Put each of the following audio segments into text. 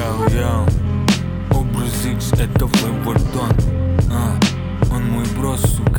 Йоу-йоу, образ X — это Флейвортон. Он мой бро, сука.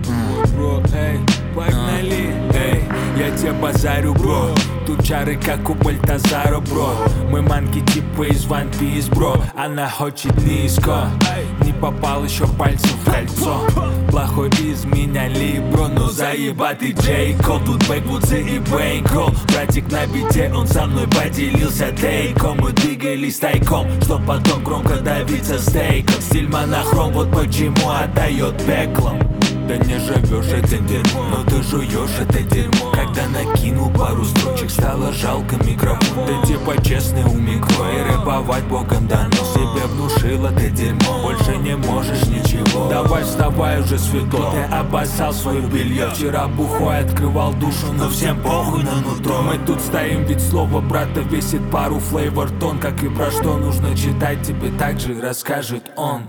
Бро, эй, погнали. Эй, я тебе базарю, бро. Тут чары, как у Бальтазара, бро. Мы манки типа из One Piece, бро. Она хочет низко, не попал еще пальцем в кольцо. Плохой из меня либро, но заебатый Джей Кол. Тут бэквудсы и бэйкол. Братик на бите, он со мной поделился тейком. Мы двигались тайком, чтоб потом громко давиться стейком. Стиль монохром, вот почему отдает пеклом. Да не живешь этим дерьмом, но ты жуешь это дерьмо. Когда накинул пару строчек, стало жалко микрофон. Ты типа честный у микро, и рэповать богом дано. Себе внушил это дерьмо, больше не можешь ничего. Давай вставай, уже светло, ты обоссал свое белье. Вчера бухой открывал душу, но всем похуй на нутро. Мы тут стоим, ведь слово брата весит пару Флейвортон. Как и про что нужно читать, тебе также расскажет он.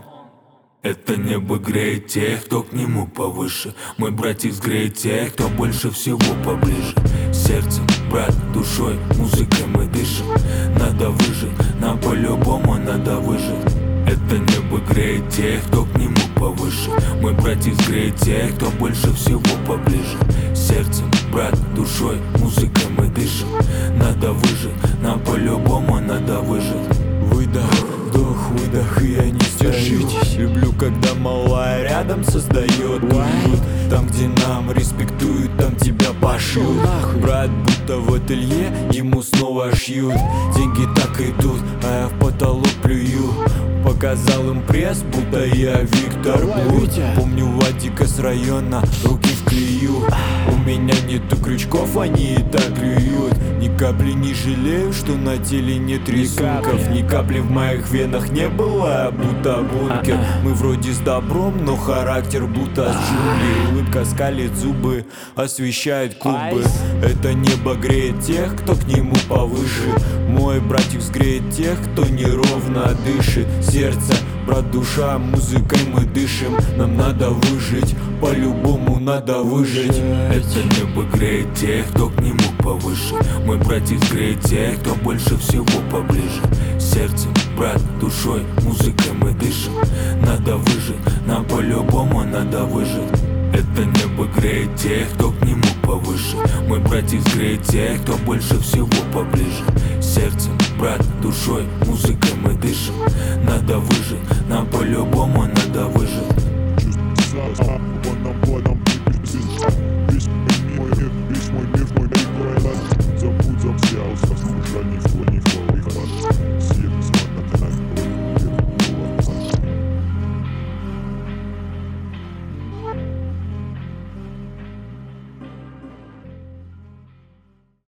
Это небо греет тех, кто к нему повыше. Мой братик сгреет тех, кто больше всего поближе. Сердцем, брат, душой, музыкой мы дышим. Надо выжить, нам по-любому надо выжить. Это небо греет тех, кто к нему повыше. Мой братик сгреет тех, кто больше всего поближе. Сердцем, брат, душой, музыкой мы дышим. Надо выжить, нам по-любому надо выжить. Выдох, вдох, выдох, и я не стою. Люблю, когда малая рядом создает уют. Там, где нам респектуют, там тебя пошьют. Брат будто в ателье, ему снова шьют. Деньги так идут, а я в потолок плюю. Показал им пресс, будто я Виктор Блуд. Помню Вадика с района, руки вклею. У меня нету крючков, они и так клюют. Ни капли не жалею, что на теле нет рисунков. Ни капли в моих венах не было, будто бункер. Мы вроде с добром, но характер будто с джунглей. Улыбка скалит зубы, освещает клубы. Это небо греет тех, кто к нему повыше. Мой братик сгреет тех, кто неровно дышит. Сердце, брат, душа, музыкой мы дышим. Нам надо выжить, по-любому надо выжить. Это небо греет тех, кто к нему повыше. Мой братик сгреет тех, кто больше всего поближе. Сердцем, брат, душой, музыкой мы дышим. Надо выжить, нам по-любому надо выжить. Это небо греет тех, кто к нему повыше. Мой братик сгреет тех, кто больше всего поближе. Сердцем, брат, душой, музыкой мы дышим. Надо выжить, нам по-любому надо выжить.